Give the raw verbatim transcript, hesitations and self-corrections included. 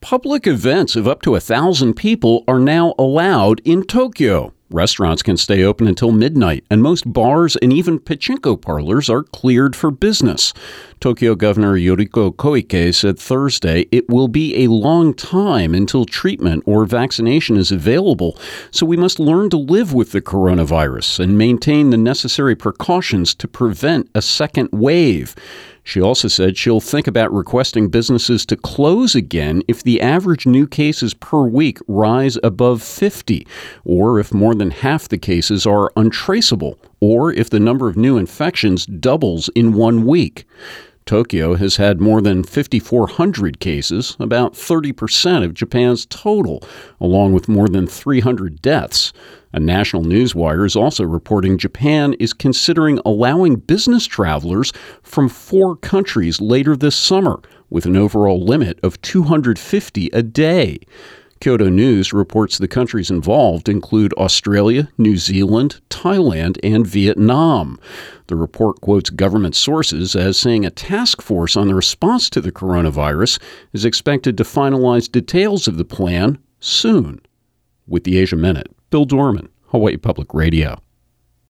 Public events of up to a thousand people are now allowed in Tokyo. Restaurants can stay open until midnight, and most bars and even pachinko parlors are cleared for business. Tokyo Governor Yoriko Koike said Thursday it will be a long time until treatment or vaccination is available, so we must learn to live with the coronavirus and maintain the necessary precautions to prevent a second wave. She also said she'll think about requesting businesses to close again if the average new cases per week rise above fifty, or if more than half the cases are untraceable, or if the number of new infections doubles in one week. Tokyo has had more than five thousand four hundred cases, about thirty percent of Japan's total, along with more than three hundred deaths. A national newswire is also reporting Japan is considering allowing business travelers from four countries later this summer, with an overall limit of two hundred fifty a day. Kyodo News reports the countries involved include Australia, New Zealand, Thailand, and Vietnam. The report quotes government sources as saying a task force on the response to the coronavirus is expected to finalize details of the plan soon. With the Asia Minute, Bill Dorman, Hawaii Public Radio.